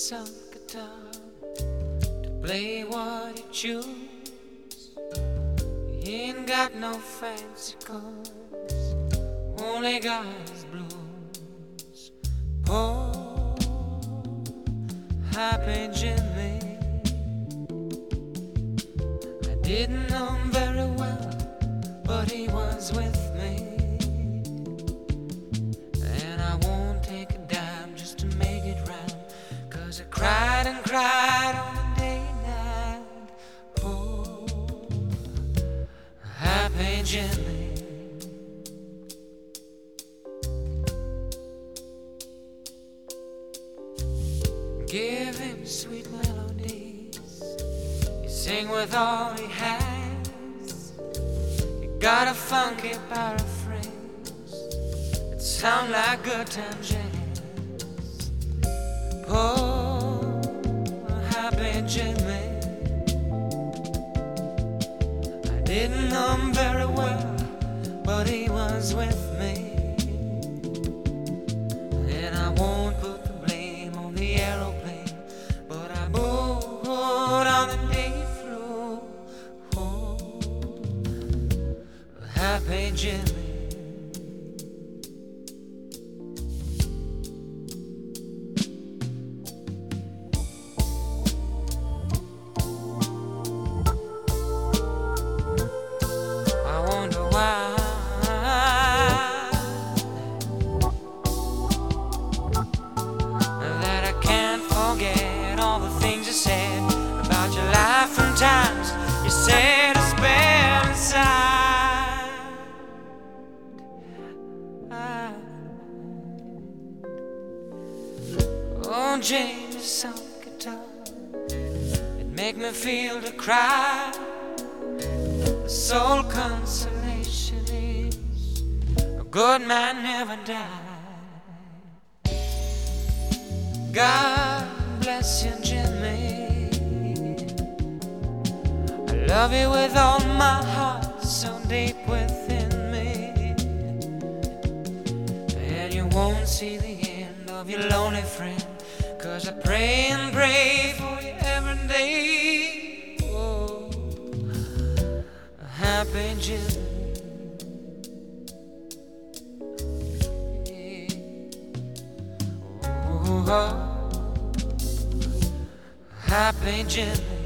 yourself guitar to play what you choose. You ain't got no fancy chords, only got his blues. Poor happy Jimmy, I didn't know him very well, but he was with me. And I won't take a dime just to make it rhyme, 'cause I cried and cried on the day and night. Poor happy Jimmy. Give him sweet melodies, he sing with all he has. He got a funky paraphrase that sound like good time jazz. Poor happy Jimmy, I didn't know him very well, but he was with me. And I won't put the blame on the aeroplane, but I booed on the day he flew. Oh, happy Jimmy. I wonder why that I can't forget all the things you said about your life and times you said to spare inside. Oh, James' soft guitar, it make me feel to cry. The sole consolation is a good man never died. God bless you, Jimmy, I love you with all my heart, so deep within me. And you won't see the end of your lonely friend, 'cause I pray and pray for you every day. Oh, happy Jimmy. Oh, happy Jimmy.